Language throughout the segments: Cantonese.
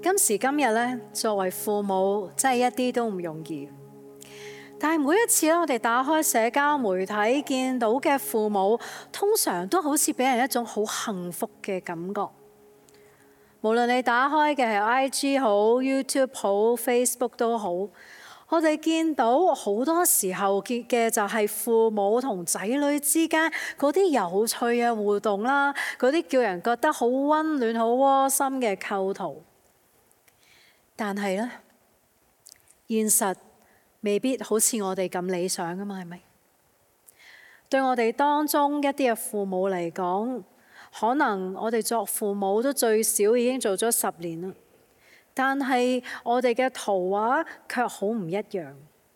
今時今日咧，作為父母真係一啲都唔容易。但係每一次咧，我哋打開社交媒體見到嘅父母，通常都好似俾人一種好幸福嘅感覺。無論你打開嘅係 IG 好、YouTube 好、Facebook 都好，我哋見到好多時候嘅就係父母同仔女之間嗰啲有趣嘅互動啦，嗰啲叫人覺得好溫暖、好窩心嘅構圖。但係呢，現實未必好似我哋咁理想㗎嘛，係咪？對我哋當中一啲嘅父母嚟講，可能我哋作父母都最少已經做咗10年啦，但係我哋嘅圖畫卻好唔一樣。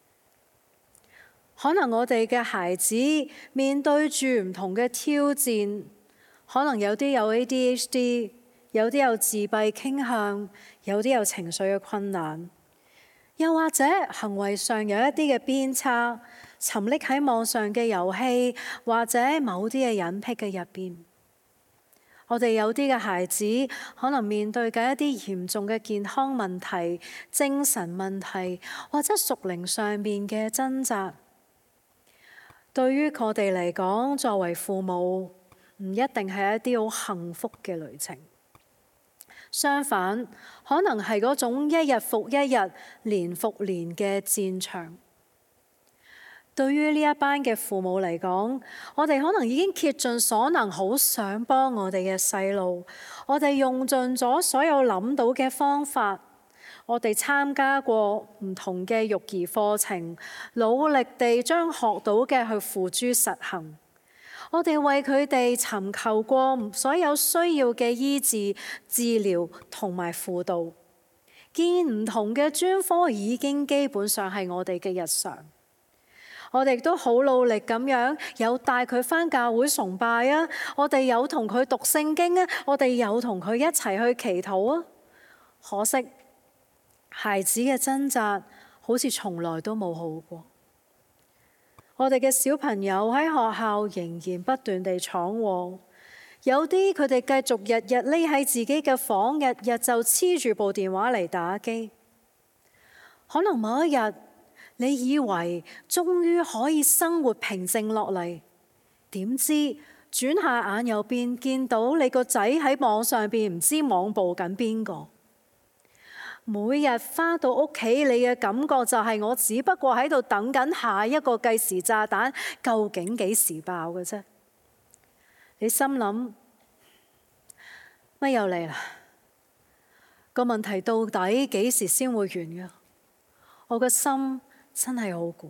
可能我哋嘅孩子面對住唔同嘅挑戰，可能有啲有 ADHD， 有啲有自閉傾向，有啲有情緒嘅困難，又或者行為上有一啲嘅偏差，沉溺喺網上嘅遊戲，或者某啲嘅隱僻嘅入邊。我哋有啲嘅孩子可能面對緊一啲嚴重嘅健康問題、精神問題，或者屬靈上面嘅掙扎。對於我哋嚟講，作為父母，唔一定係一啲好幸福嘅旅程。相反，可能係嗰種一日復一日、年復年嘅戰場。對於呢一班嘅父母嚟講，我哋可能已經竭盡所能，好想幫我哋嘅細路。我哋用盡咗所有諗到嘅方法，我哋參加過唔同嘅育兒課程，努力地將學到嘅去付諸實行。我哋為佢哋尋求過所有需要嘅醫治、治療同埋輔導。見唔同嘅專科已經基本上係我哋嘅日常。我哋都好努力咁樣，有帶佢返教會崇拜啊，我哋有同佢讀聖經啊，我哋有同佢一齊去祈禱啊。可惜孩子嘅掙扎好似從來都冇好過。我哋嘅小朋友喺學校仍然不斷地闖禍，有啲佢哋繼續日日匿喺自己嘅房，日日就黐住部電話嚟打機。可能某一日，你以為終於可以生活平靜落嚟，點知轉下眼又見到你個仔喺網上邊唔知網暴緊邊個。每日返到屋企，你嘅感覺就係我只不過喺度等緊下一個計時炸彈，究竟幾時爆嘅啫？你心諗乜又嚟啦？個問題到底幾時先會完嘅？我個心真係好攰。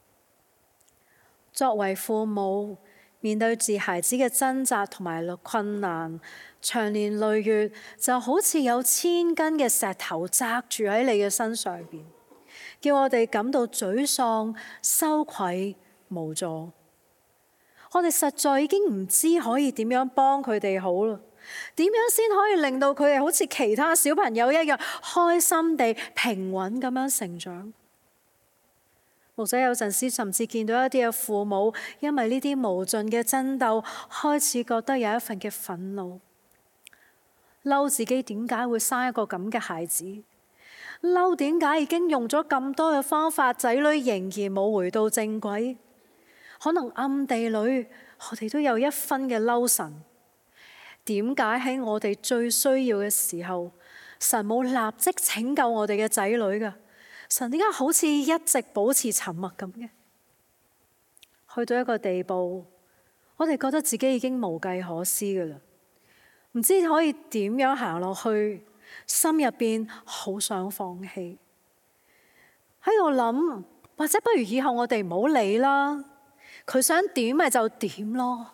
作為父母，面對住孩子嘅掙扎同埋困難，長年累月就好似有千斤嘅石頭擲住喺你嘅身上邊，叫我哋感到沮喪、羞愧、無助。我哋實在已經唔知可以點樣幫佢哋好啦。點樣先可以令到佢哋好似其他小朋友一樣開心地、平穩咁樣成長？或者有陣時甚至見到一啲嘅父母，因為呢啲無盡嘅爭鬥，開始覺得有一份嘅憤怒，嬲自己點解會生一個咁嘅孩子，嬲點解已經用咗咁多嘅方法，仔女仍然冇回到正軌。可能暗地裏，我哋都有一分嘅嬲神。點解喺我哋最需要嘅時候，神冇立即拯救我哋嘅仔女㗎？神點解好似一直保持沉默咁嘅？去到一個地步，我哋覺得自己已經無計可施㗎啦，唔知可以點樣行落去，心入邊好想放棄，喺度諗，或者不如以後我哋唔好理啦，佢想點咪就點咯。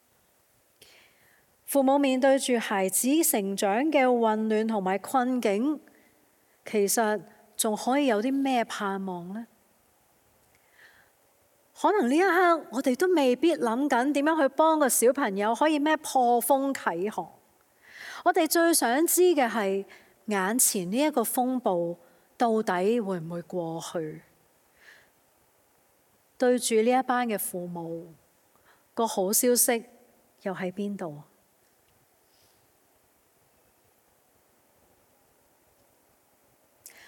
父母面對住孩子成長嘅混亂同埋困境，其實仲可以有啲咩盼望呢？可能呢一刻我哋都未必諗緊點樣去幫個小朋友可以咩破風啟航。我哋最想知嘅係眼前呢一個風暴到底會唔會過去？對住呢一班嘅父母，個好消息又喺邊度？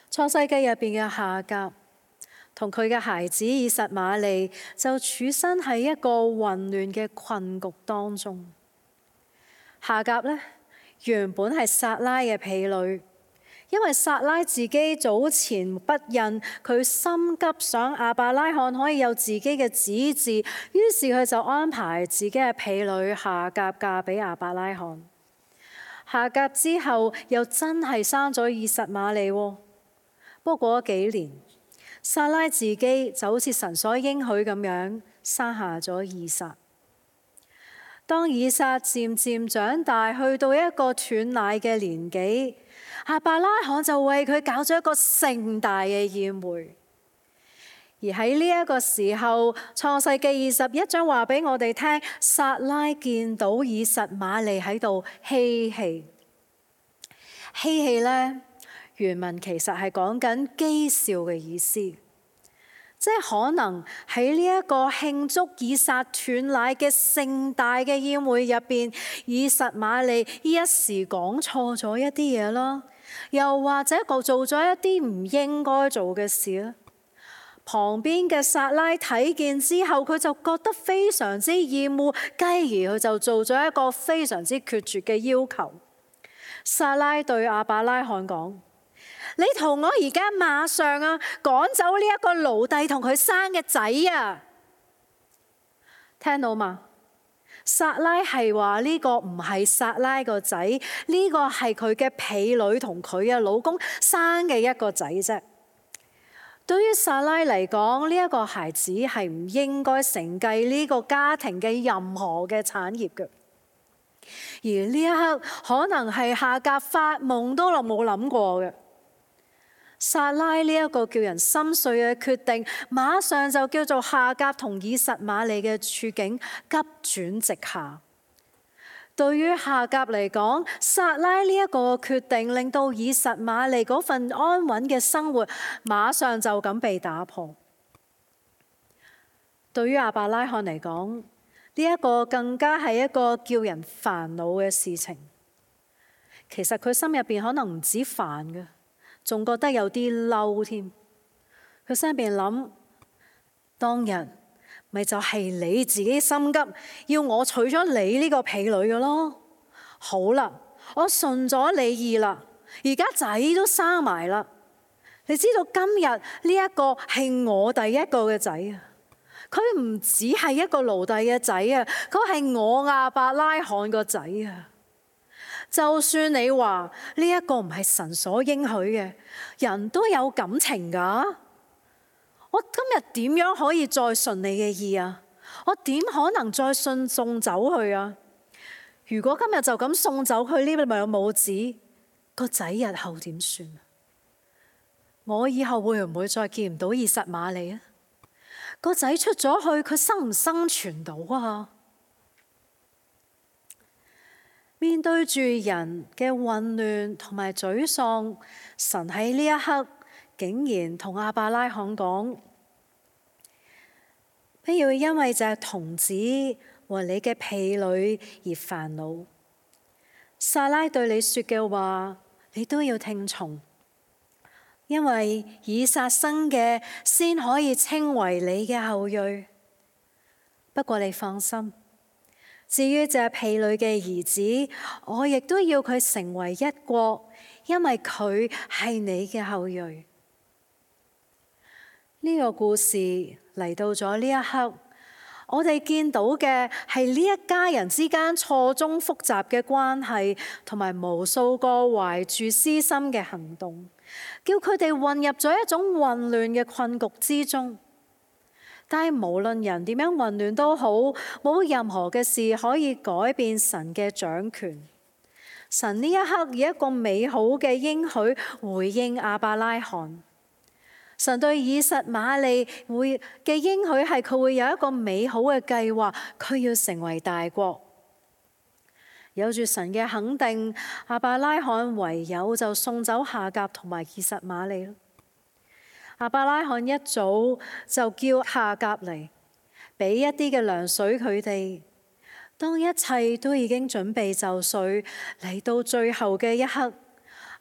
創世記入邊嘅夏甲同佢嘅孩子以實瑪利就處身喺一個混亂嘅困局當中。夏甲呢，原本係撒拉嘅婢女，因為撒拉自己早前不孕，佢心急想亞伯拉罕可以有自己嘅子嗣，於是佢就安排自己嘅婢女夏甲嫁俾亞伯拉罕。夏甲之後又真係生咗以實瑪利喎。不過過咗幾年，撒拉自己就好似神所應許咁樣生下咗以撒。當以撒漸漸長大，去到一個斷奶嘅年紀，亞伯拉罕就為佢搞咗一個盛大嘅宴會。而喺呢一個時候，創世記21章話俾我哋聽，撒拉見到以實瑪利喺度嬉戲。嬉戲呢，原文其實係講緊譏笑嘅意思，即係可能喺呢一個慶祝以撒斷奶嘅盛大嘅宴會入邊，以實瑪利一時講錯咗一啲嘢啦，又或者做咗一啲唔應該做嘅事啦。旁邊嘅撒拉睇見之後，佢就覺得非常之厭惡，繼而佢就做咗一個非常之決絕嘅要求。撒拉對亞伯拉罕講：你同我而家馬上趕走呢一個奴隸同佢生嘅仔啊！聽到嘛？撒拉係話呢個唔係撒拉個仔，呢個係佢嘅婢女同佢嘅老公生嘅一個仔啫。對於撒拉嚟講，呢一個孩子係唔應該承繼呢個家庭嘅任何嘅產業嘅。而呢一刻可能係夏甲發夢都冇諗過嘅。撒拉呢一個叫人心碎嘅決定，馬上就叫做夏甲同以實瑪利嘅處境急轉直下。對於夏甲嚟講，撒拉呢一個決定令到以實瑪利嗰份安穩嘅生活馬上就咁被打破。對於亞伯拉罕嚟講，呢一個更加係一個叫人煩惱嘅事情。其實佢心入邊可能唔止煩嘅，仲覺得有啲嬲添。佢心入邊諗：當日咪就係你自己心急，要我娶咗你呢個婢女嘅咯。好啦，我順咗你意啦，而家仔都生埋啦。你知道今日呢一個係我第一個嘅仔啊！佢唔只係一個奴隸嘅仔啊，佢係我亞伯拉罕個仔啊！就算你話呢一個唔係神所應許嘅，人都有感情㗎。我今日點樣可以再順你嘅意啊？我點可能再送走去啊？如果今日就咁送走佢呢個母子，個仔日後點算？我以後會唔會再見唔到以實瑪利啊？個仔出咗去，佢生唔生存到啊？面對住人嘅混亂同埋沮喪，神喺呢一刻竟然同亞伯拉罕講：不要因為隻童子和你嘅婢女而煩惱。撒拉對你說嘅話，你都要聽從，因為以撒生嘅先可以稱為你嘅後裔。不過你放心，至於這婢女嘅兒子，我亦都要佢成為一國，因為佢係你嘅後裔。呢個故事嚟到咗呢一刻，我哋見到嘅係呢一家人之間錯綜複雜嘅關係，同埋無數個懷住私心嘅行動，叫佢哋混入咗一種混亂嘅困局之中。但係無論人點樣混亂都好，冇任何嘅事可以改變神嘅掌權。神呢一刻以一個美好嘅應許回應亞伯拉罕。神對以實瑪利嘅應許係佢會有一個美好嘅計劃，佢要成為大國。有住神嘅肯定，亞伯拉罕唯有就送走夏甲同埋以實瑪利。亞伯拉罕一早就叫夏甲嚟，俾一啲嘅糧水佢哋。當一切都已經準備就緒，嚟到最後嘅一刻，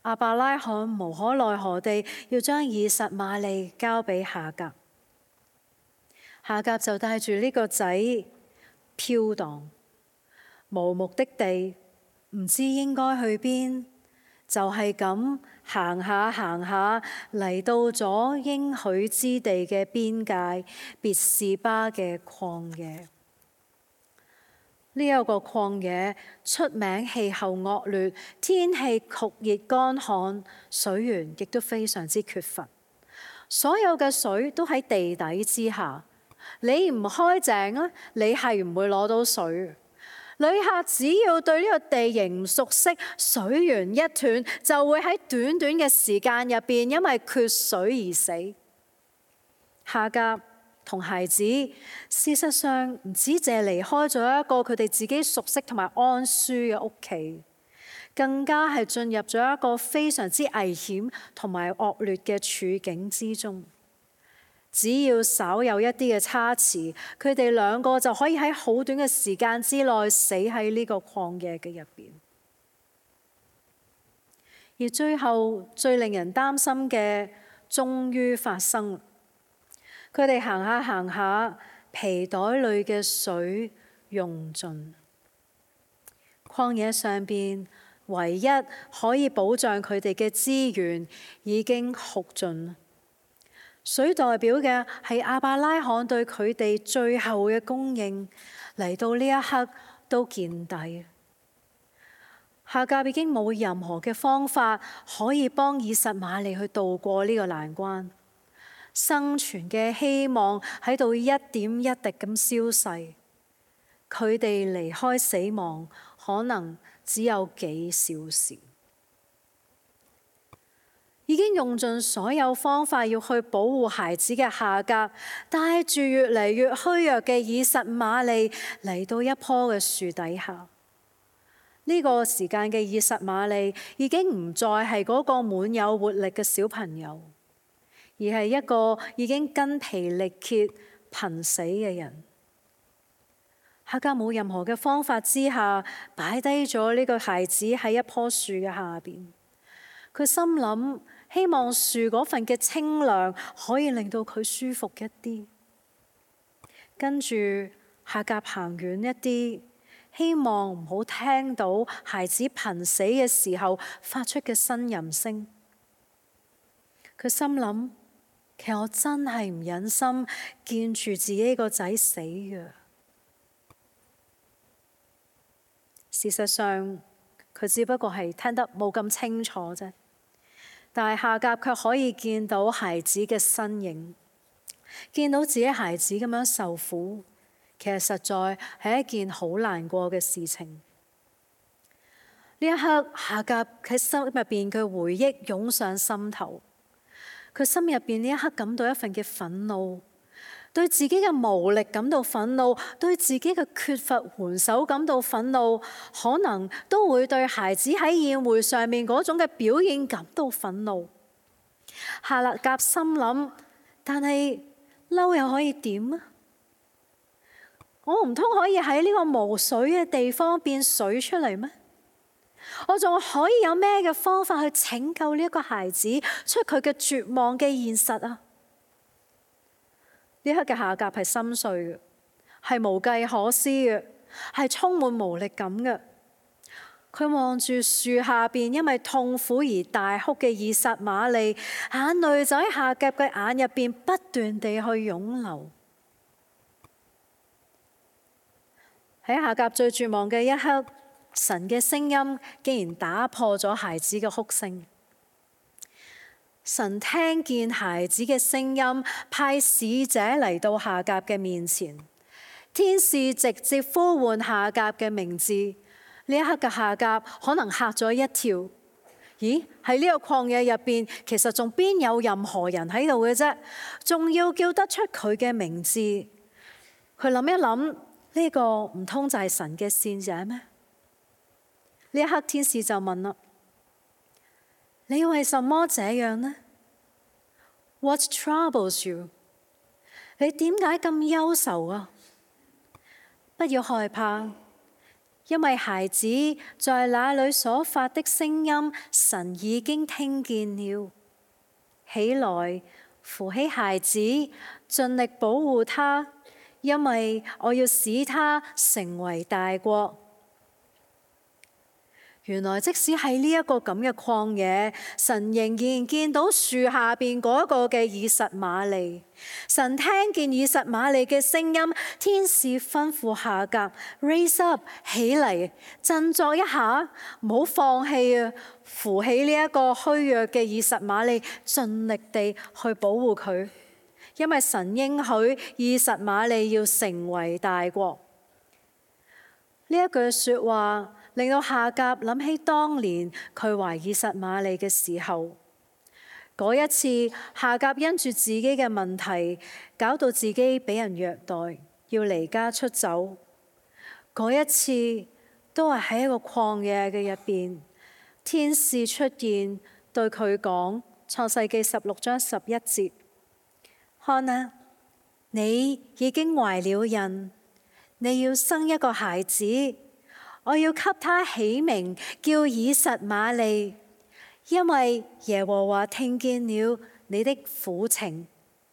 亞伯拉罕無可奈何地要將以實瑪利交俾夏甲。夏甲就帶住呢個仔飄蕩，無目的地，唔知應該去邊，就係咁行下行下嚟到咗應許之地嘅邊界，別是巴嘅曠野。呢一個曠野出名氣候惡劣，天氣酷熱乾旱，水源亦都非常之缺乏。所有嘅水都喺地底之下，你唔開井咧，你係唔會攞到水。旅客只要對呢個地形唔熟悉，水源一斷就會喺短短嘅時間入邊因為缺水而死。夏甲同孩子，事實上唔止淨係離開咗一個佢哋自己熟悉同埋安舒嘅屋企，更加係進入咗一個非常之危險同埋惡劣嘅處境之中。只要稍有一啲嘅差池，佢哋兩個就可以喺好短嘅時間之內死喺呢個曠野嘅入邊。而最後最令人擔心嘅，終於發生。佢哋行下行下，皮袋裏嘅水用盡。曠野上邊唯一可以保障佢哋嘅資源已經耗盡。水代表嘅係亞伯拉罕對佢哋最後嘅供應，嚟到呢一刻都見底。夏甲已經冇任何嘅方法可以幫以實瑪利去渡過呢個難關。生存嘅希望喺度一點一滴咁消逝，佢哋離開死亡可能只有幾小時。已經用盡所有方法要去保護孩子嘅夏甲，帶住越嚟越虛弱嘅以實瑪利嚟到一棵嘅樹底下。呢個時間嘅以實瑪利已經唔再係嗰個滿有活力嘅小朋友，而係一個已經筋疲力竭、瀕死嘅人。夏甲冇任何嘅方法之下，擺低咗呢個孩子喺一棵樹嘅下邊。佢心諗，希望樹嗰份嘅清涼可以令到佢舒服一啲。跟住夏甲行遠一啲，希望唔好聽到孩子瀕死嘅時候發出嘅呻吟聲。佢心諗，其實我真係唔忍心見住自己個仔死嘅。事實上，佢只不過係聽得冇咁清楚啫。但係夏甲卻可以見到孩子嘅身影，見到自己孩子咁樣受苦，其實實在係一件好難過嘅事情。呢一刻，夏甲喺心入邊嘅回憶湧上心頭，佢心入邊呢一刻感到一份嘅憤怒，對自己嘅無力感到憤怒，對自己嘅缺乏援手感到憤怒，可能都會對孩子喺宴會上面嗰種嘅表現感到憤怒。夏甲心諗，但係嬲又可以點啊？我唔通可以喺呢個無水嘅地方變水出嚟咩？我仲可以有咩嘅方法去拯救呢一個孩子出佢嘅絕望嘅現實啊？呢刻嘅夏甲係心碎嘅，係無計可施嘅，係充滿無力感嘅。佢望住樹下邊因為痛苦而大哭嘅以實瑪利，眼淚就喺夏甲嘅眼入邊不斷地去湧流。喺夏甲最絕望嘅一刻，神嘅聲音竟然打破咗孩子嘅哭聲。神聽見孩子嘅聲音，派使者嚟到夏甲嘅面前。天使直接呼喚夏甲嘅名字。呢一刻嘅夏甲可能嚇咗一跳。咦？喺呢個曠野入邊，其實仲邊有任何人喺度嘅啫？仲要叫得出佢嘅名字？佢諗一諗，呢個唔通就係神嘅使者咩？呢一刻天使就問啦：你為什麼這樣呢？ What troubles you？ 你點解咁憂愁啊？不要害怕， 因為孩子在那裏所發的聲音，神已經聽見了。起來，扶起孩子，盡力保護他，因為我要使他成為大國。原來即使喺呢一個咁嘅曠野，神仍然見到樹下邊嗰一個嘅以實瑪利。神聽見以實瑪利嘅聲音，天使吩咐夏甲 raise up 起嚟，振作一下，唔好放棄啊！扶起呢一個虛弱嘅以實瑪利，盡力地去保護佢，因為神應許以實瑪利要成為大國。呢一句說話令到夏甲諗起當年佢懷以實瑪利嘅時候，嗰一次夏甲因住自己嘅問題，搞到自己俾人虐待，要離家出走。嗰一次都係喺一個曠野嘅入邊，天使出現對佢講，創世記16章11節，看啊，你已經懷了孕，你要生一個孩子，我要給他起名叫以實瑪利，因為耶和華聽見了你的苦情。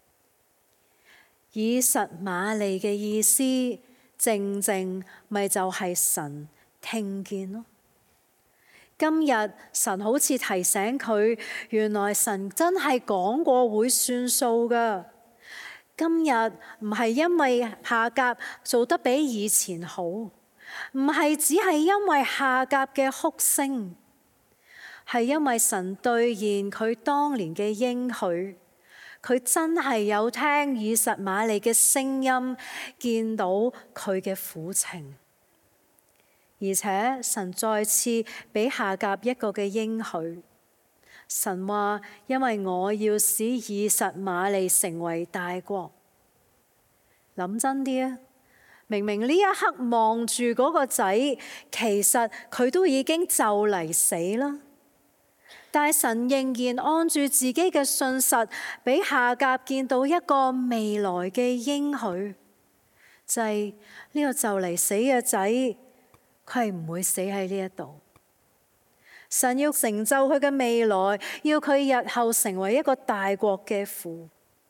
以實瑪利嘅意思，正正咪就係神聽見咯。今日神好似提醒佢，原來神真係講過會算數㗎。今日唔係因為夏甲做得比以前好，唔係只係因為夏甲嘅哭聲，係因為神兌現佢當年嘅應許，佢真係有聽以實瑪利嘅聲音，見到佢嘅苦情，而且神再次俾夏甲一個嘅應許。神話，因為我要使以實瑪利成為大國。諗真啲啊，明明呢一刻望住嗰個仔，其實佢都已經就嚟死啦。但係神仍然按住自己嘅信實，俾夏甲見到一個未來嘅應許，就係呢個就嚟死嘅仔，佢係唔會死喺呢一度。神要成就佢嘅未來，要佢日後成為一個大國嘅父。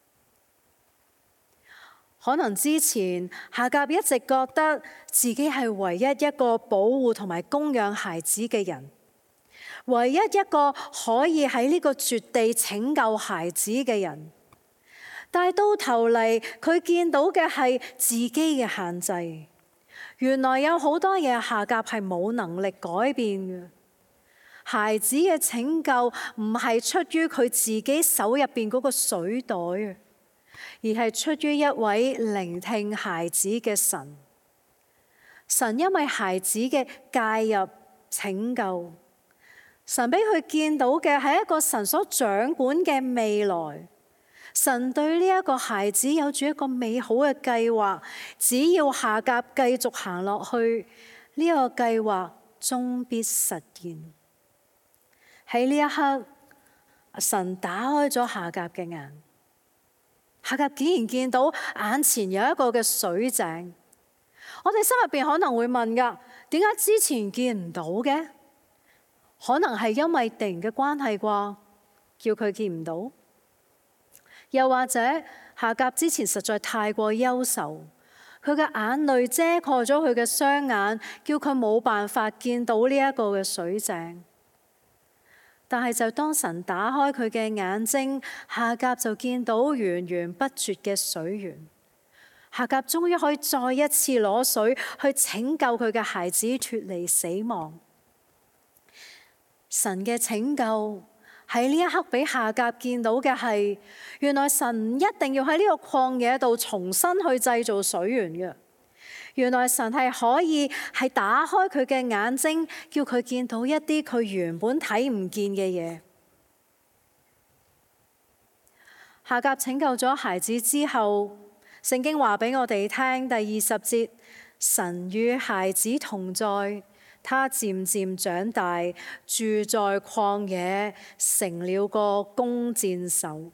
可能之前夏甲一直覺得自己係唯一一個保護同埋供養孩子嘅人，唯一一個可以喺呢個絕地拯救孩子嘅人。但係到頭嚟，佢見到嘅係自己嘅限制。原來有好多嘢夏甲係冇能力改變嘅。孩子嘅拯救唔係出於佢自己手入邊嗰個水袋，而係出於一位聆聽孩子嘅神。神因為孩子嘅介入拯救，神俾佢見到嘅係一個神所掌管嘅未來。神對呢一個孩子有住一個美好嘅計劃，只要夏甲繼續行落去，呢個計劃終必實現。喺呢一刻，神打開咗夏甲嘅眼，夏甲竟然見到眼前有一個嘅水井。我哋心入邊可能會問㗎，點解之前見唔到嘅？可能係因為地嘅關係啩，叫佢見唔到。又或者夏甲之前實在太過憂愁，佢嘅眼淚遮蓋咗佢嘅雙眼，叫佢冇辦法見到呢一個嘅水井。但係就當神打開佢嘅眼睛，夏甲就見到源源不絕嘅水源。夏甲終於可以再一次攞水去拯救佢嘅孩子脫離死亡。神嘅拯救喺呢一刻俾夏甲見到嘅係，原來神唔一定要喺呢個曠野度重新去製造水源嘅。原來神係可以係打開佢嘅眼睛，叫佢見到一啲佢原本睇唔見嘅嘢。夏甲拯救咗孩子之後，聖經話俾我哋聽，第20節，神與孩子同在，他漸漸長大，住在曠野，成了個弓箭手。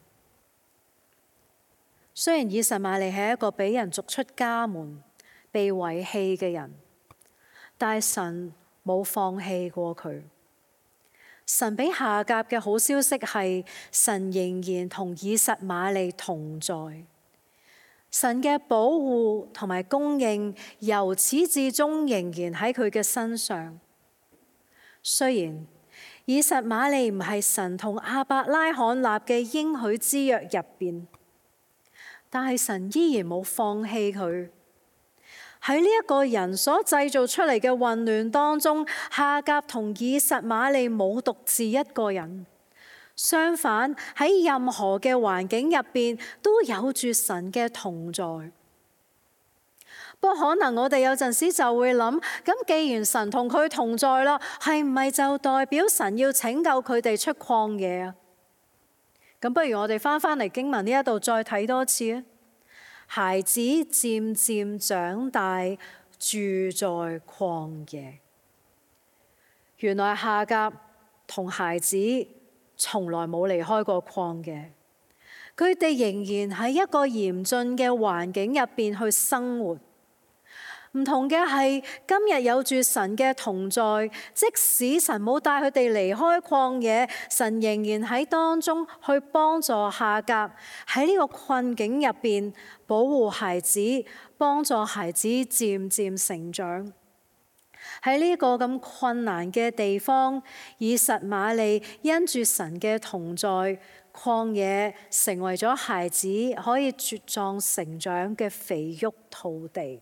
雖然以實瑪利係一個俾人逐出家門，被遺棄嘅人， 但係神冇放棄過佢。神俾夏甲嘅好消息係，神仍然同以實瑪利同在。神嘅保護同埋供應由始至終仍然喺佢嘅身上。雖然以實瑪利唔係神同亞伯拉罕立嘅應許之約入邊，但係神依然冇放棄佢。喺呢一個人所製造出嚟嘅混亂當中，夏甲同以實瑪利冇獨自一個人，相反喺任何嘅環境入邊都有住神嘅同在。不過可能我哋有陣時就會諗，咁既然神同佢同在啦，係唔係就代表神要拯救佢哋出曠野啊？咁不如我哋翻嚟經文呢一度再睇多次啊！孩子漸漸長大，住在曠野。原來夏甲同孩子從來冇離開過曠野，佢哋仍然喺一個嚴峻嘅環境入邊去生活。唔同嘅係，今日有住神嘅同在，即使神冇帶佢哋離開曠野，神仍然喺當中去幫助夏甲喺呢個困境入邊保護孩子，幫助孩子漸漸成長。喺呢個咁困難嘅地方，以實瑪利因住神嘅同在，曠野成為咗孩子可以茁壯成長嘅肥沃土地。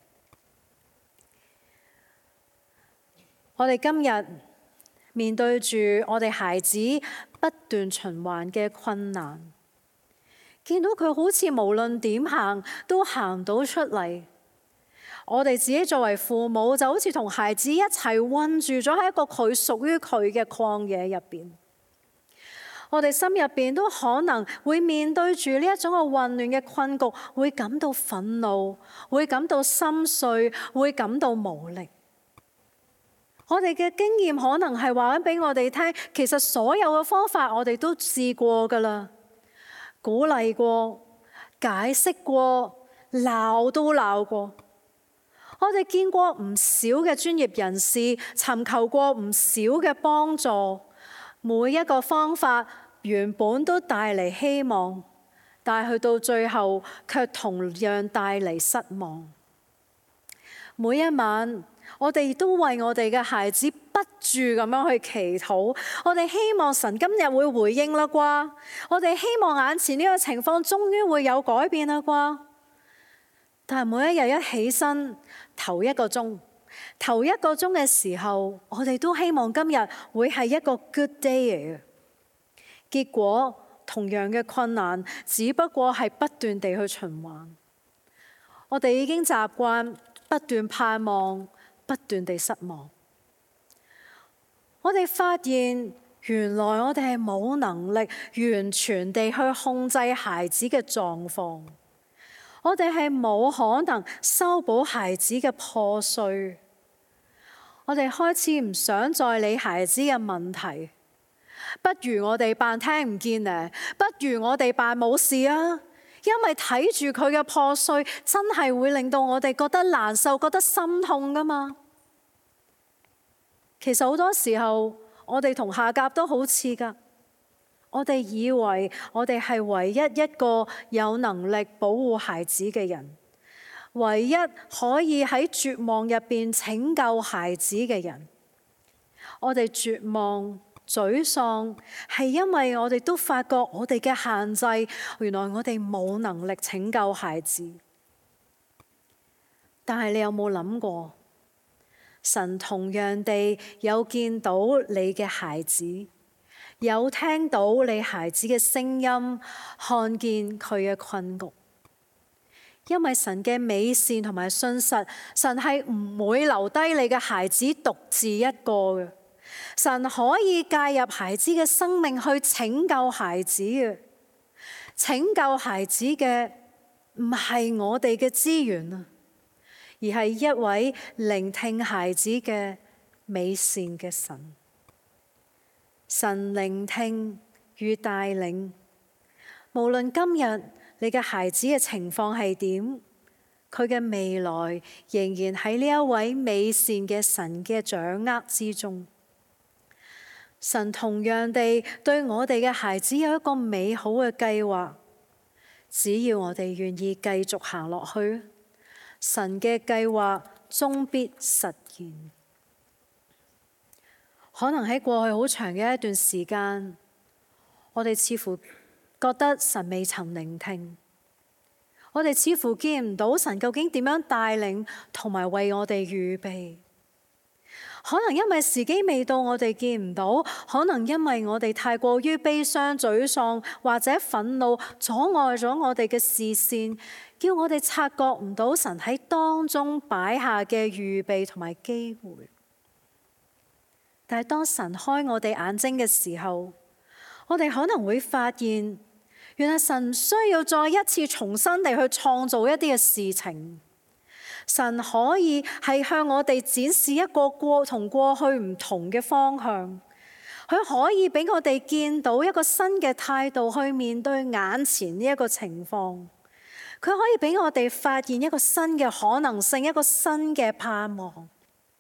我哋今日面對住我哋孩子不斷循環嘅困難，見到佢好似無論點行都行唔到出嚟。我哋自己作為父母就好似同孩子一齊困住咗喺一個佢屬於佢嘅曠野入邊。我哋心入邊都可能會面對住呢一種嘅混亂嘅困局，會感到憤怒，會感到心碎，會感到無力。我哋嘅經驗可能係話緊俾我哋聽，其實所有嘅方法我哋都試過㗎啦，鼓勵過、解釋過、鬧都鬧過。我哋見過唔少嘅專業人士，尋求過唔少嘅幫助，每一個方法原本都帶嚟希望，但係去到最後卻同樣帶嚟失望。每一晚，我哋都為我哋嘅孩子不住咁樣去祈禱，我哋希望神今日會回應啦啩，我哋希望眼前呢個情況終於會有改變啦啩。但係每一日一起身，頭一個鐘嘅時候，我哋都希望今日會係一個 good day 嚟嘅。結果同樣嘅困難，只不過係不斷地去循環。我哋已經習慣不斷盼望，不斷地失望。我哋發現原來我哋係冇能力完全地去控制孩子嘅狀況，我哋係冇可能修補孩子嘅破碎。我哋開始唔想再理孩子嘅問題，不如我哋扮聽唔見呢，不如我哋扮冇事啊！因為睇住佢嘅破碎，真係會令到我哋覺得難受，覺得心痛㗎嘛。其實好多時候，我哋同夏甲都好似㗎。我哋以為我哋係唯一一個有能力保護孩子嘅人，唯一可以喺絕望入邊拯救孩子嘅人。我哋絕望、沮喪，係因為我哋都發覺我哋嘅限制，原來我哋冇能力拯救孩子。但係你有冇諗過，神同樣地有見到你嘅孩子，有聽到你孩子嘅聲音，看見佢嘅困局。因為神嘅美善同埋信實，神係唔會留低你嘅孩子獨自一個嘅。神可以介入孩子嘅生命去拯救孩子嘅，拯救孩子嘅唔係我哋嘅資源啊，而係一位聆聽孩子嘅美善嘅神。神聆聽與帶領，無論今日你嘅孩子嘅情況係點， 佢嘅未來仍然喺呢一位美善嘅神嘅掌握之中。神同樣地對我哋嘅孩子有一個美好嘅計劃，只要我哋願意繼續行落去，神嘅計劃終必實現。可能喺過去好長嘅一段時間，我哋似乎覺得神未曾聆聽，我哋似乎見唔到神究竟點樣帶領同埋為我哋預備。可能因為時機未到，我哋見唔到；可能因為我哋太過於悲傷、沮喪或者憤怒，阻礙咗我哋嘅視線，叫我哋察覺唔到神喺當中擺下嘅預備同埋機會。但係當神開我哋眼睛嘅時候，我哋可能會發現，原來神唔需要再一次重新地去創造一啲嘅事情。神可以係向我哋展示一個同過去唔同嘅方向，佢可以俾我哋見到一個新嘅態度去面對眼前呢一個情況，佢可以俾我哋發現一個新嘅可能性，一個新嘅盼望。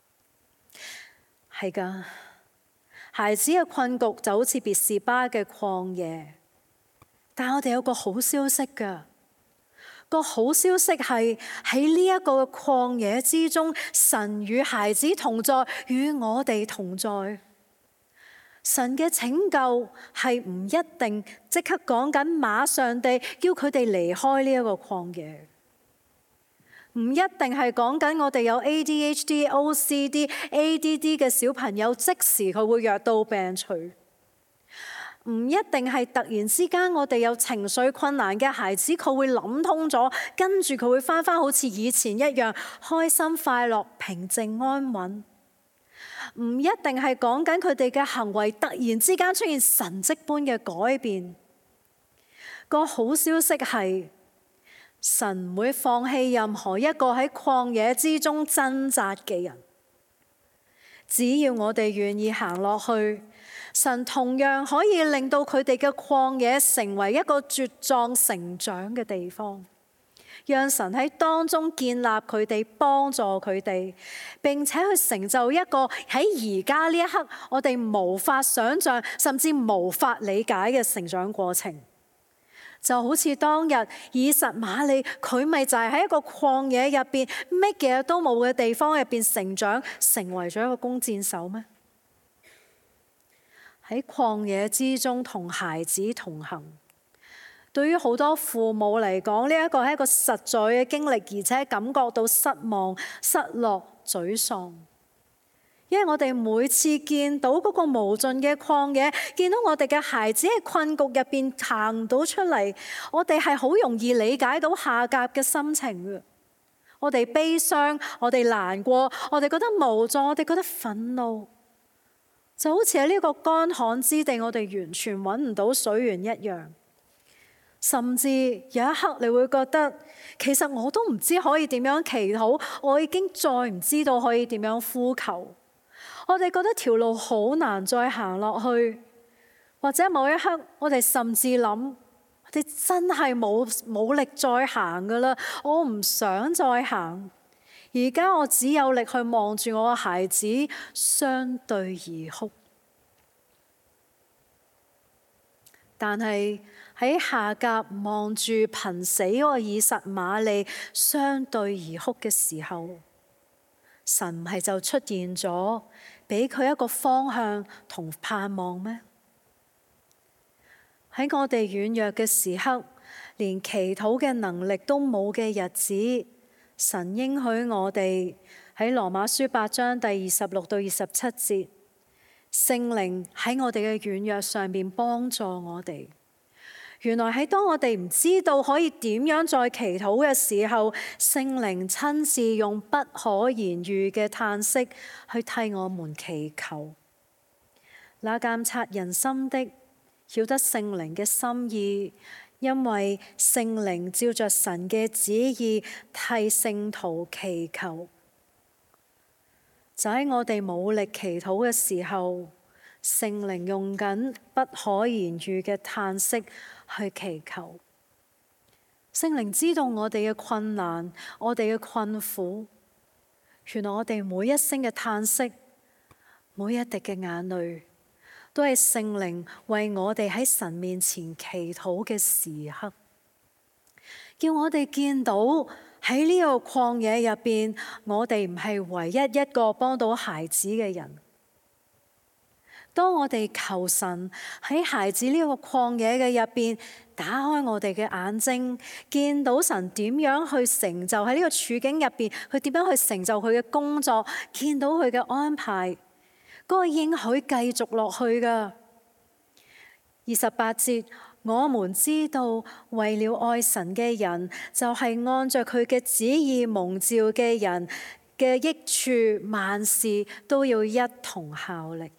係㗎，孩子嘅困局就好似別是巴嘅曠野，但我哋有個好消息㗎。個好消息係喺呢一個曠野之中，神與孩子同在，與我哋同在。神嘅拯救係唔一定即刻講緊馬上地叫佢哋離開呢一個曠野，唔一定係講緊我哋有 ADHD、OCD、ADD 嘅小朋友即時佢會藥到病除。唔一定係突然之間我哋有情緒困難嘅孩子佢會諗通咗，跟住佢會返好似以前一樣開心快樂平靜安穩。唔一定係講緊佢哋嘅行為突然之間出現神蹟般嘅改變。個好消息係神唔會放棄任何一個喺曠野之中掙扎嘅人，只要我哋願意行落去，神同樣可以令到佢哋嘅曠野成為一個茁壯成長嘅地方，讓神喺當中建立佢哋，幫助佢哋，並且去成就一個喺而家呢一刻我哋無法想象甚至無法理解嘅成長過程。就好似當日以實瑪利，佢咪就係喺一個曠野入邊乜嘢都冇嘅地方入邊成長，成為咗一個弓箭手咩？喺曠野之中同孩子同行，對於好多父母嚟講，呢一個係一個實在嘅經歷，而且感覺到失望、失落、沮喪。因為我哋每次見到嗰個無盡嘅曠野，見到我哋嘅孩子喺困局入邊行唔到出嚟，我哋係好容易理解到夏甲嘅心情嘅。我哋悲傷，我哋難過，我哋覺得無助，我哋覺得憤怒。就好似喺呢個乾旱之地，我哋完全揾唔到水源一樣。甚至有一刻你會覺得，其實我都唔知可以點樣祈禱，我已經再唔知道可以點樣呼求。我哋覺得條路好難再行落去，或者某一刻我哋甚至諗，我哋真係冇力再行㗎喇，我唔想再行。而家我只有力去望住我嘅孩子，相對而哭。但係喺夏甲望住瀕死嗰個以實瑪利，相對而哭嘅時候，神唔係就出現咗，俾佢一個方向同盼望咩？喺我哋軟弱嘅時刻，連祈禱嘅能力都冇嘅日子，神應許我哋喺羅馬書8章第26到27節，聖靈喺我哋嘅軟弱上面幫助我哋。原來喺當我哋唔知道可以點樣再祈禱嘅時候，聖靈親自用不可言喻嘅嘆息去替我們祈求。那監察人心的，曉得聖靈嘅心意，因為聖靈照着神嘅旨意替聖徒祈求。就喺我哋冇力祈禱嘅時候，聖靈用緊不可言喻嘅嘆息去祈求。 聖靈知道我哋嘅困難，我哋嘅困苦。原來我哋每一聲嘅嘆息，每一滴嘅眼淚，都係聖靈為我哋喺神面前祈禱嘅時刻，叫我哋見到喺呢個曠野入邊，我哋唔係唯一一個幫到孩子嘅人。當我哋求神喺孩子呢個曠野嘅入邊打開我哋嘅眼睛，見到神點樣去成就喺呢個處境入邊，佢點樣去成就佢嘅工作，見到佢嘅安排，嗰個應許繼續落去㗎。28節，我們知道為了愛神嘅人，就係按着佢嘅旨意蒙召嘅人嘅益處，萬事都要一同效力。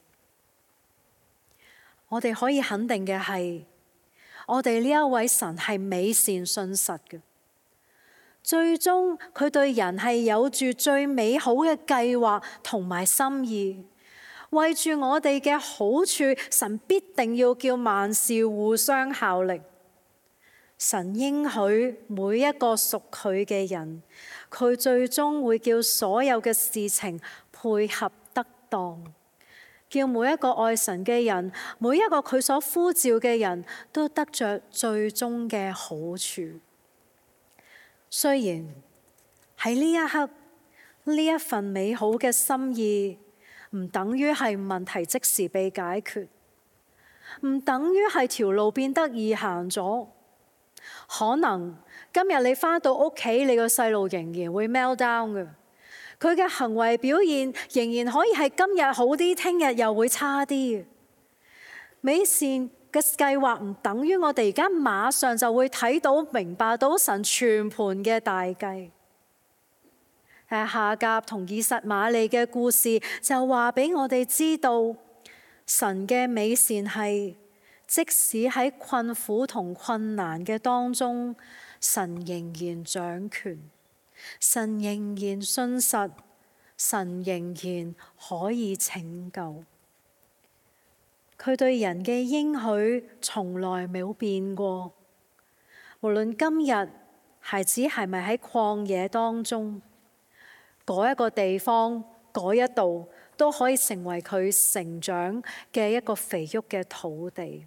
我哋可以肯定嘅係，我哋呢一位神係美善信實嘅，最終佢對人係有住最美好嘅計劃同埋心意，為住我哋嘅好處，神必定要叫萬事互相效力。神應許每一個屬佢嘅人，佢最終會叫所有嘅事情配合得當。叫每一個愛神嘅人，每一個佢所呼召嘅人都得着最終嘅好處。雖然喺呢一刻，呢一份美好嘅心意唔等於係問題即時被解決，唔等於係條路變得易行咗。可能今日你返到屋企，你個細路仍然會 melt down 嘅。佢嘅行為表現仍然可以係今日好啲，聽日又會差啲。美善嘅計劃唔等於我哋而家馬上就會睇到、明白到神全盤嘅大計。夏甲同以實瑪利嘅故事就話俾我哋知道，神嘅美善係即使喺困苦同困難嘅當中，神仍然掌權。神仍然信實，神仍然可以拯救。佢對人嘅應許從來冇變過。無論今日孩子係咪喺曠野當中，嗰一個地方、嗰一度都可以成為佢成長嘅一個肥沃嘅土地。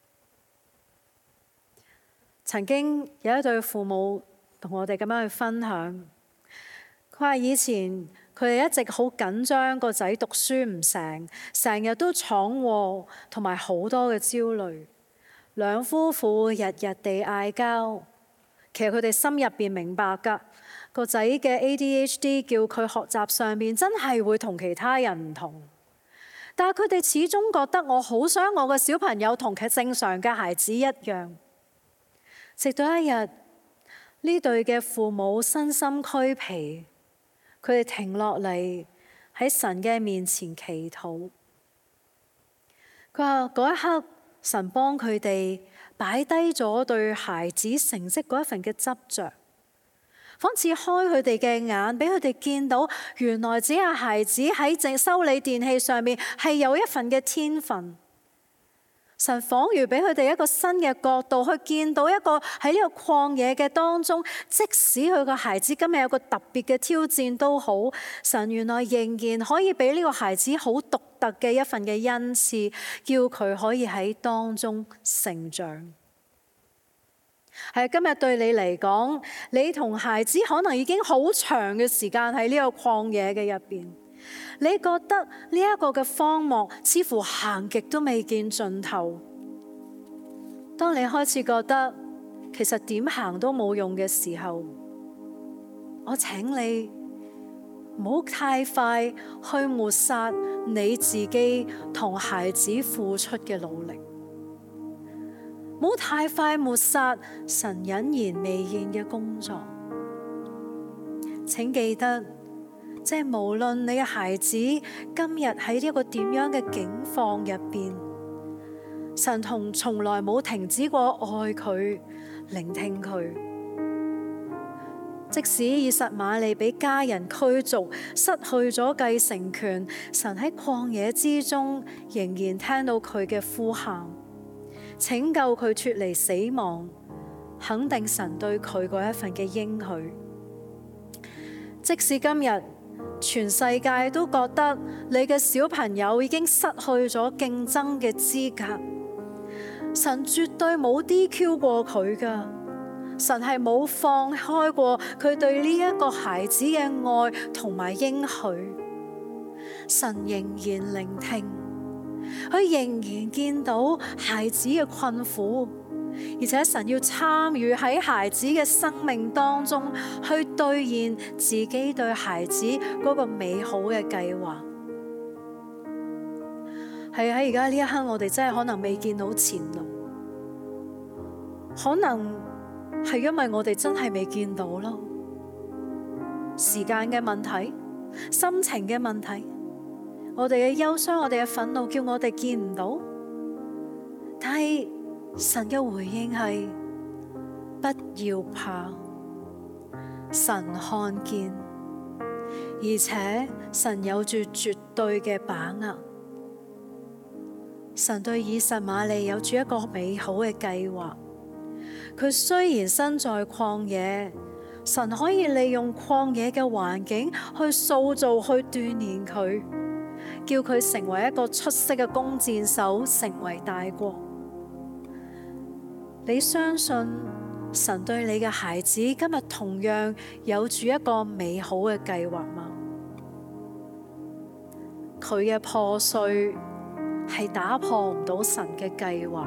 曾經有一對父母同我哋咁樣去分享，佢話以前佢哋一直好緊張個仔讀書唔成，成日都闖禍，同埋好多嘅焦慮。兩夫婦日日地嗌交，其實佢哋心入邊明白㗎，個仔嘅 ADHD 叫佢學習上面真係會同其他人唔同，但係佢哋始終覺得我好想我嘅小朋友同佢正常嘅孩子一樣。直到一日，呢對嘅父母身心俱疲，佢哋停落嚟喺神嘅面前祈禱。佢話嗰一刻，神幫佢哋擺低咗對孩子成績嗰一份嘅執着，仿似開佢哋嘅眼，俾佢哋見到原來只有孩子喺修理電器上面係有一份嘅天分。神仿如俾佢哋一個新嘅角度去見到一個喺呢個曠野嘅當中，即使佢個孩子今日有個特別嘅挑戰都好，神原來仍然可以俾呢個孩子好獨特嘅一份嘅恩賜，叫佢可以喺當中成長。係今日對你嚟講，你同孩子可能已經好長嘅時間喺呢個曠野嘅入邊。你覺得呢一個嘅荒漠似乎行極都未見盡頭。當你開始覺得其實點行都冇用嘅時候，我請你唔好太快去抹殺你自己同孩子付出嘅努力，唔好太快抹殺神隱然未現嘅工作。請記得，即係無論你嘅孩子今日喺呢一個點樣嘅境況入邊，神從來冇停止過愛佢、聆聽佢。即使以實瑪利俾家人驅逐，失去咗繼承權，神喺曠野之中仍然聽到佢嘅呼喊，拯救佢脫離死亡， 肯定神對佢嗰一份嘅應許。即使今日全世界都覺得你嘅小朋友已經失去咗競爭嘅資格，神絕對冇 DQ 過佢㗎。神係冇放開過佢對呢一個孩子嘅愛同埋應許。神仍然聆聽，佢仍然見到孩子嘅困苦，而且神要參與喺孩子嘅生命當中，去兌現自己對孩子嗰個美好嘅計劃。係喺而家呢一刻，我哋真係可能未見到前路，可能係因為我哋真係未見到咯。時間嘅問題，心情嘅問題，我哋嘅憂傷，我哋嘅憤怒，叫我哋見唔到。但係神嘅回應係：不要怕，神看見，而且神有住絕對嘅把握。神對以實瑪利有住一個美好嘅計劃。佢雖然身在曠野，神可以利用曠野嘅環境去塑造、去鍛煉佢，叫佢成為一個出色嘅弓箭手，成為大國。你相信神對你嘅孩子今日同樣有住一個美好嘅計劃嗎？佢嘅破碎係打破唔到神嘅計劃，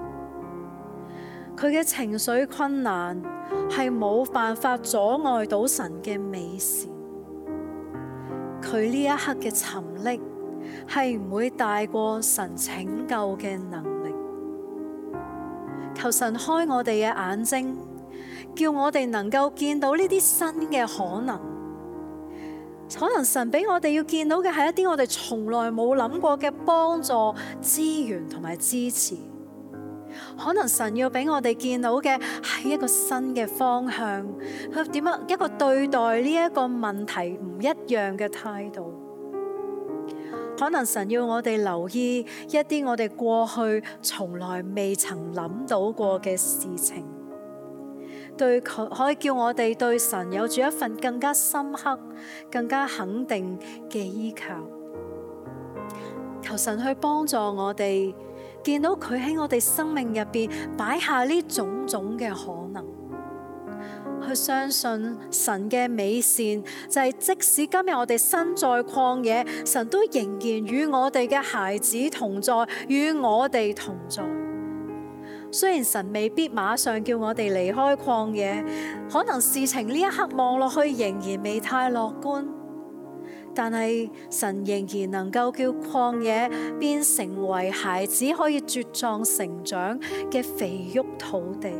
佢嘅情緒困難係冇辦法阻礙到神嘅美善，佢呢一刻嘅沉溺係唔會大過神拯救嘅能力。求神開我哋嘅眼睛，叫我哋能夠見到呢啲新嘅可能。可能神俾我哋要見到嘅係一啲我哋從來冇諗過嘅幫助、資源同埋支持。可能神要俾我哋見到嘅係一個新嘅方向，佢點樣一個對待呢一個問題唔一樣嘅態度。可能神要我哋留意一啲我哋過去從來未曾諗到過嘅事情，對佢可以叫我哋對神有住一份更加深刻、更加肯定嘅依靠。求神去幫助我哋見到佢喺我哋生命入邊擺下呢種種嘅可能，去相信神嘅美善就係即使今日我哋身在曠野，神都仍然與我哋嘅孩子同在，與我哋同在。雖然神未必馬上叫我哋離開曠野，可能事情呢一刻望落去仍然未太樂觀，但係神仍然能夠叫曠野變成為孩子可以茁壯成長嘅肥沃土地。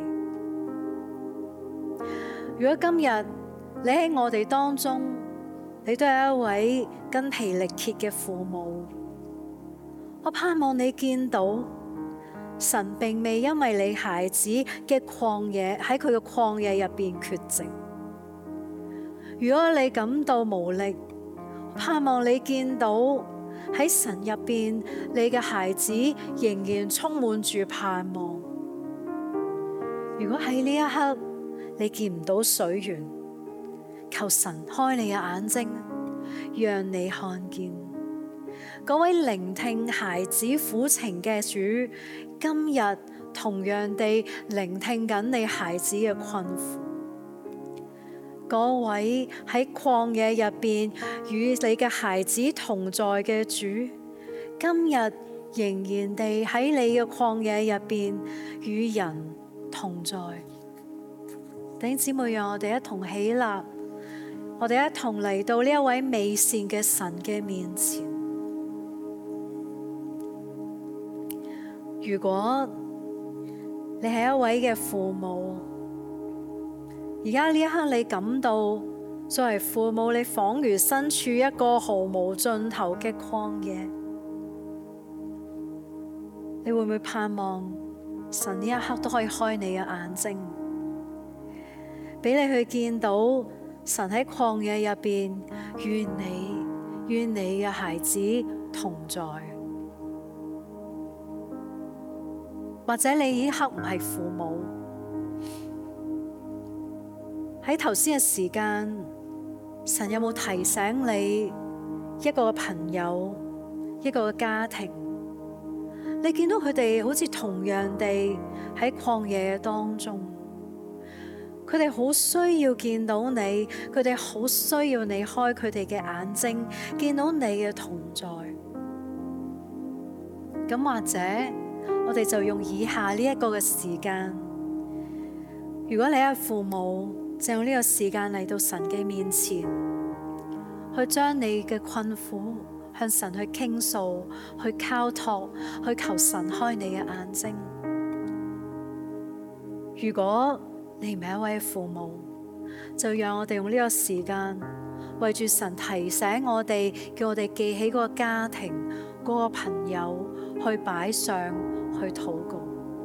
如果今日你喺我哋當中，你都係一位筋疲力竭嘅父母，我盼望你見到神並未因為你孩子嘅曠野喺佢嘅曠野入邊缺席。如果你感到無力，盼望你見到喺神入邊，你嘅孩子仍然充滿住盼望。如果喺呢一刻你見唔到水源，求神開你嘅眼睛，讓你看見。嗰位聆聽孩子苦情嘅主，今日同樣地聆聽緊你孩子嘅困苦。嗰位喺曠野入邊與你嘅孩子同在嘅主，今日仍然地喺你嘅曠野入邊與人同在。弟兄姊妹，讓我哋一同起立，我哋一同嚟到呢一位美善嘅神嘅面前。如果你係一位嘅父母，而家呢一刻你感到作為父母，你仿如身處一個毫無盡頭嘅曠野，你會唔會盼望神呢一刻都可以開你嘅眼睛，俾你去見到神喺曠野入邊與你嘅孩子同在？或者你呢刻唔係父母， 喺頭先嘅時間，神有冇提醒你一個朋友、一個家庭？你見到佢哋好似同樣地喺曠野嘅當中，佢哋好需要見到你，佢哋好需要你開佢哋嘅眼睛，見到你嘅同在。咁或者我哋就用以下呢一個嘅時間，如果你係父母，就用呢個時間嚟到神嘅面前，去將你嘅困苦向神去傾訴，去交託，去求神開你嘅眼睛。如果你唔係一位父母，就讓我哋用呢個時間為住神提醒我哋，叫我哋記起嗰個家庭、嗰個朋友去擺上去禱告。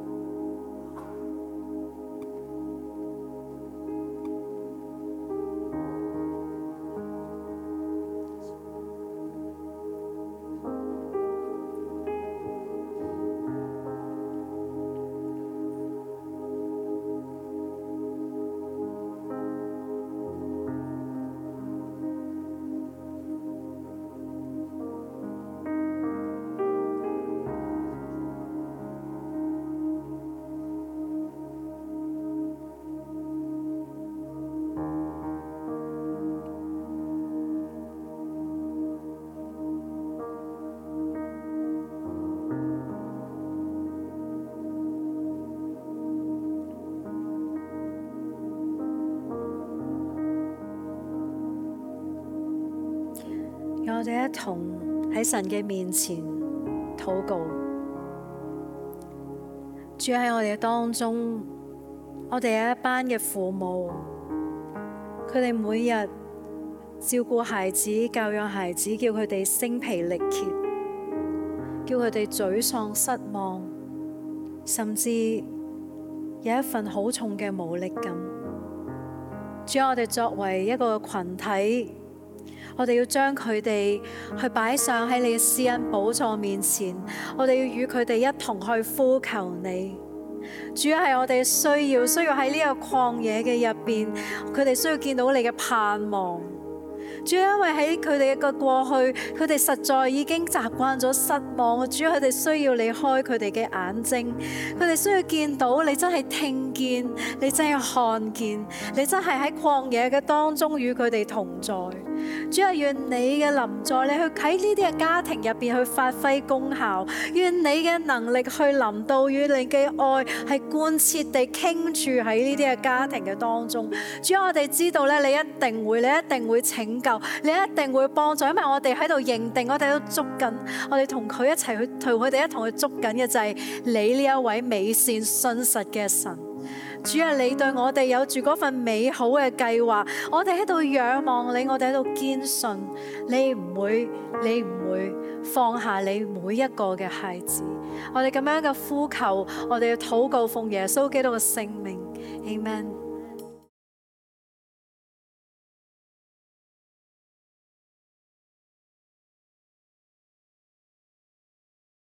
讓我哋一同喺神嘅面前禱告。主，喺我哋當中，我哋有一班嘅父母，佢哋每日照顧孩子、教養孩子，叫佢哋精疲力竭，叫佢哋沮喪失望，甚至有一份好重嘅無力感。主，我哋作為一個群體，我哋要將佢哋去擺上喺你嘅施恩寶座面前，我哋要與佢哋一同去呼求你。主要係我哋需要喺呢個曠野嘅入邊，佢哋需要見到你嘅盼望。主，因為喺佢哋嘅過去，佢哋實在已經習慣咗失望。主，佢哋需要你開佢哋嘅眼睛，佢哋需要見到你真係聽見，你真係看見，你真係喺曠野嘅當中與佢哋同在。主啊，願你嘅臨在，你去喺呢啲嘅家庭入邊去發揮功效，願你嘅能力去臨到，與你嘅愛係貫徹地傾注喺呢啲嘅家庭嘅當中。主啊，我哋知道咧，你一定會拯救，你一定會幫助，因為我哋喺度認定，我哋都捉緊，我哋同佢一齊去，同佢哋一同去捉緊嘅就係你呢一位美善信實嘅神。主啊，你對我哋有住嗰份美好嘅計劃，我哋喺度仰望你，我哋喺度堅信你唔會放下你每一個嘅孩子。我哋咁樣嘅呼求，我哋要禱告奉耶穌基督嘅聖名，Amen。